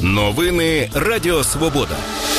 Новини Радіо Свобода.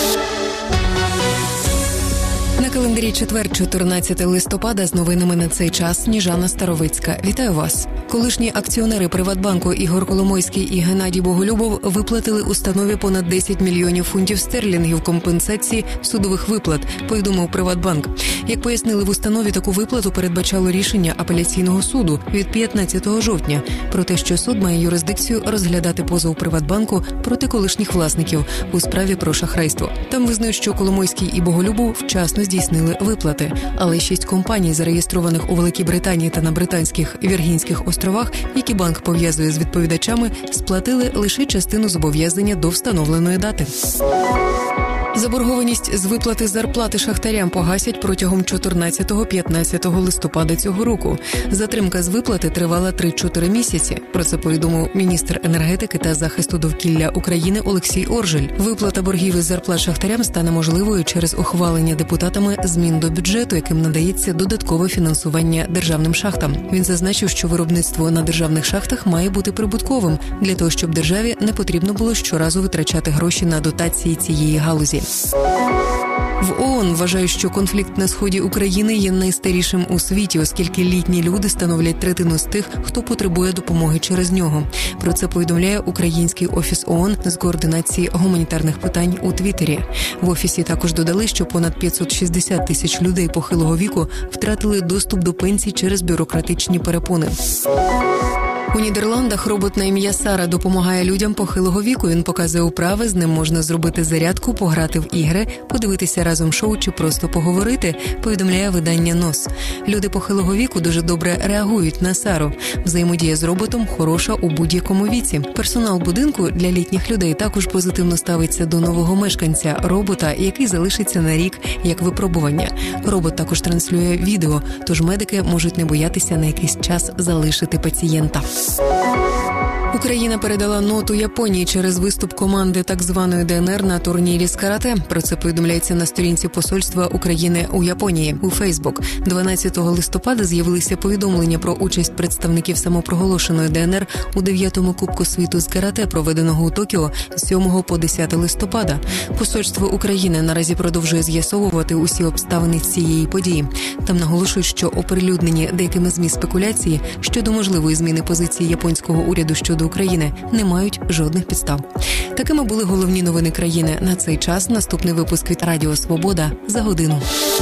На календарі четвер, 14 листопада, з новинами на цей час Сніжана Старовицька. Вітаю вас. Колишні акціонери Приватбанку Ігор Коломойський і Геннадій Боголюбов виплатили установі понад 10 мільйонів фунтів стерлінгів компенсації судових виплат, повідомив Приватбанк. Як пояснили в установі, таку виплату передбачало рішення апеляційного суду від 15 жовтня про те, що суд має юрисдикцію розглядати позов Приватбанку проти колишніх власників у справі про шахрайство. Там визнають, що Коломойський і Боголюбов вчасно здійснили виплати, але 6 компаній, зареєстрованих у Великій Британії та на Британських Віргінських островах, які банк пов'язує з відповідачами, сплатили лише частину зобов'язання до встановленої дати. Заборгованість з виплати зарплати шахтарям погасять протягом 14-15 листопада цього року. Затримка з виплати тривала 3-4 місяці. Про це повідомив міністр енергетики та захисту довкілля України Олексій Оржель. Виплата боргів із зарплат шахтарям стане можливою через ухвалення депутатами змін до бюджету, яким надається додаткове фінансування державним шахтам. Він зазначив, що виробництво на державних шахтах має бути прибутковим, для того, щоб державі не потрібно було щоразу витрачати гроші на дотації цієї галузі. В ООН вважають, що конфлікт на сході України є найстарішим у світі, оскільки літні люди становлять третину з тих, хто потребує допомоги через нього. Про це повідомляє Український офіс ООН з координації гуманітарних питань у Твіттері. В офісі також додали, що понад 560 тисяч людей похилого віку втратили доступ до пенсій через бюрократичні перепони. У Нідерландах робот на ім'я Сара допомагає людям похилого віку. Він показує вправи, з ним можна зробити зарядку, пограти в ігри, подивитися разом шоу чи просто поговорити, повідомляє видання НОС. Люди похилого віку дуже добре реагують на Сару. Взаємодія з роботом хороша у будь-якому віці. Персонал будинку для літніх людей також позитивно ставиться до нового мешканця, робота, який залишиться на рік як випробування. Робот також транслює відео, тож медики можуть не боятися на якийсь час залишити пацієнта. Україна передала ноту Японії через виступ команди так званої ДНР на турнірі з карате. Про це повідомляється на сторінці посольства України у Японії у Фейсбук. 12 листопада з'явилися повідомлення про участь представників самопроголошеної ДНР у 9-му Кубку світу з карате, проведеного у Токіо з 7 по 10 листопада. Посольство України наразі продовжує з'ясовувати усі обставини цієї події. Там наголошують, що оприлюднені деякими ЗМІ спекуляції щодо можливої зміни позиції японського уряду щодо України не мають жодних підстав. Такими були головні новини країни на цей час. Наступний випуск від Радіо Свобода за годину.